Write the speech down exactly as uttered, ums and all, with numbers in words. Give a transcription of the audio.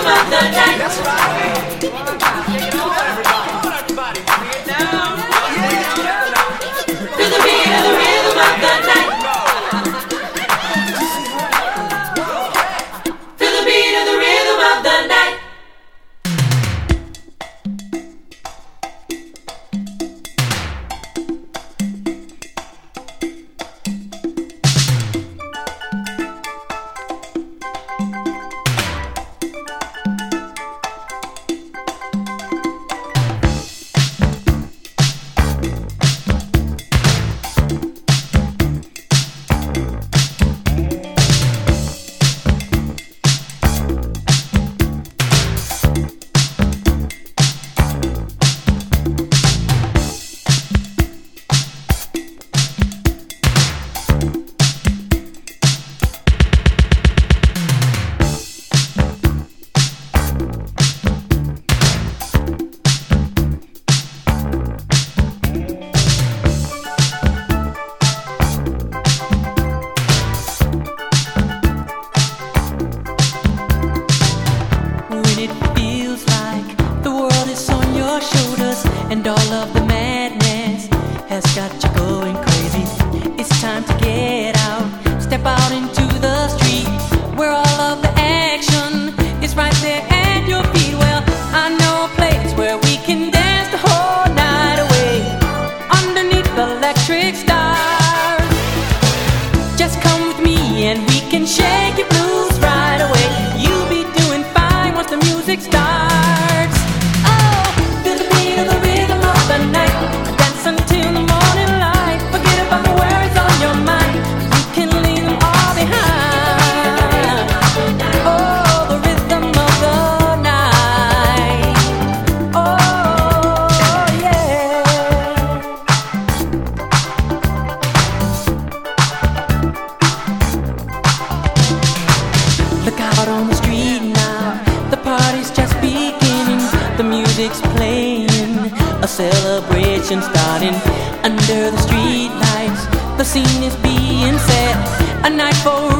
rhythm of the night. That's right. Come on, everybody. Bring it down. To the beat of the rhythm of the night. To the beat of the rhythm of the night. And all of the madness has got you going crazy. It's time to get out, step out into the street, where all of the action is right there at your feet. Well, I know a place where we can dance the whole night away, underneath the electric stars. Just come with me and we can shake your blues right away. You'll be doing fine once the music starts. Oh, feel the beat of the rhythm of the night. Dance until the morning light. Forget about the worries on your mind. You can leave them all behind. Oh, the rhythm of the night. Oh, yeah. Look out on the street now. The party's just beginning. The music's playing, a celebration starting under the street lights. The scene is being set, a night for